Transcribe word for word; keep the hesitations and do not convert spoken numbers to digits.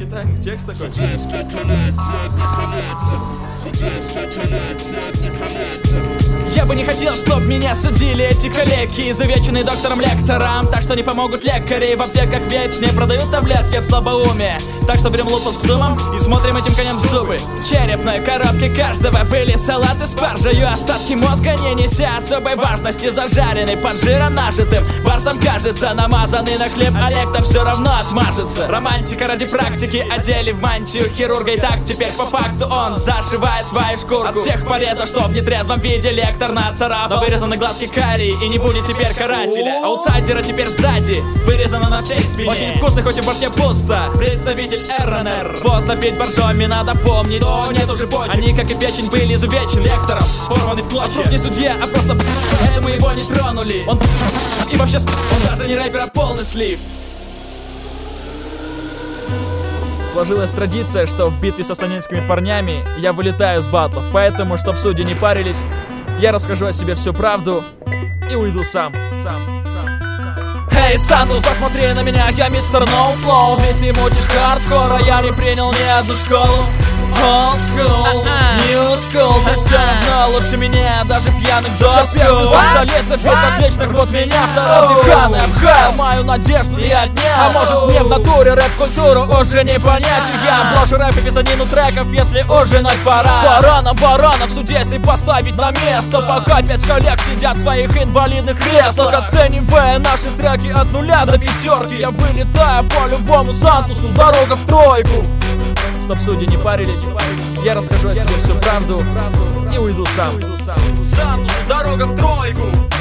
читай, текст такой. Я бы не хотел, чтоб меня судили эти коллеги, изувеченные доктором-лектором. Так что не помогут лекари, в аптеках ведь не продают таблетки от слабоумия. Так что берем лупу с зумом и смотрим этим коням в зубы. В черепной коробке каждого были салаты с паржею. Остатки мозга, не неся особой важности, зажаренный под жиром нажитым. Барсом кажется, намазанный на хлеб, а лектор все равно отмажется. Романтика ради практики, одели в мантию хирурга. И так теперь по факту он зашивает свою шкурку. От всех порезов, что в нетрезвом виде лектор нацарапал. Но вырезаны глазки карий, и не будет теперь карателя. Аутсайдера теперь сзади, вырезано на всей спине. Очень вкусно, хоть и в башке пусто. Представитель эр эн эр. Поздно пить боржоми, надо помнить, что нет уже почек. Они, как и печень, были изувечены лектором, порваны в клочья. Вопрос не судья, а просто поэтому его не тронули. Он и вообще он даже не рэпер, а полный слив. Сложилась традиция, что в битве со станинскими парнями я вылетаю с батлов. Поэтому, чтоб судьи не парились, я расскажу о себе всю правду и уйду сам, сам, сам, сам. Эй, Сантус, посмотри на меня, я мистер Ноуфлоу. Ведь ты мутишь хардкора, я не принял ни одну школу. Old school, new school, ты все равно лучше меня, даже пьяных до скул. Перцы со столицы, пять отличных, вот меня второго дыхана обхал мою надежду и отнял. А может мне в натуре рэп-культуру уже не понять. Я брошу рэп и писанину треков, если ужинать пора. Пора на барана в суде, если поставить на место. Пока пять коллег сидят в своих инвалидных креслах, оценивая наши треки от нуля до пятерки. Я вылетаю по любому Сантусу, дорога в тройку. Чтоб судьи не парились, я расскажу о себе всю правду и уйду сам. Сантус, дорога в тройку.